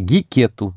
Гикету.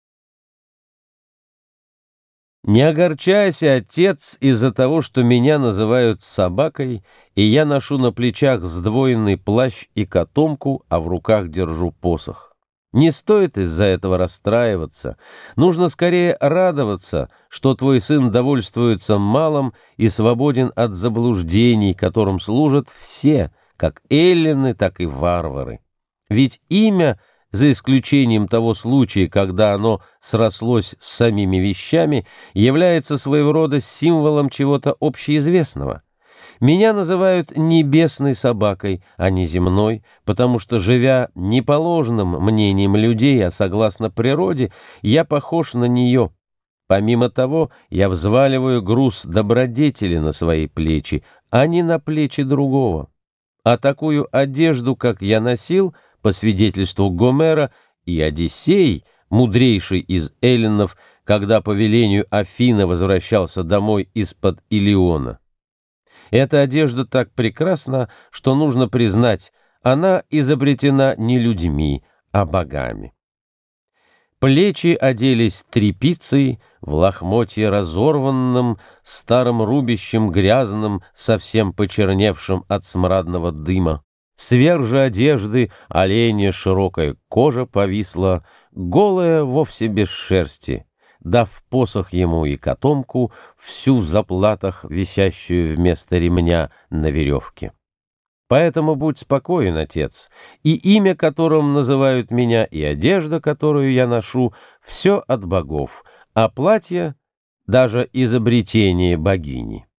Не огорчайся, отец, из-за того, что меня называют собакой, и я ношу на плечах сдвоенный плащ и котомку, а в руках держу посох. Не стоит из-за этого расстраиваться. Нужно скорее радоваться, что твой сын довольствуется малым и свободен от заблуждений, которым служат все, как эллины, так и варвары. Ведь имя, за исключением того случая, когда оно срослось с самими вещами, является своего рода символом чего-то общеизвестного. Меня называют небесной собакой, а не земной, потому что, живя не по ложным мнениям людей, а согласно природе, я похож на нее. Помимо того, я взваливаю груз добродетели на свои плечи, а не на плечи другого. А такую одежду, как я носил, по свидетельству Гомера, и Одиссей, мудрейший из эллинов, когда по велению Афины возвращался домой из-под Илиона. Эта одежда так прекрасна, что нужно признать, она изобретена не людьми, а богами. Плечи оделись тряпицей, в лохмотье разорванном, старым рубищем грязным, совсем почерневшим от смрадного дыма. Сверх же одежды оленя широкая кожа повисла, голая вовсе без шерсти, дав посох ему и котомку, всю в заплатах, висящую вместо ремня на веревке. Поэтому будь спокоен, отец, и имя, которым называют меня, и одежда, которую я ношу, все от богов, а платье — даже изобретение богини.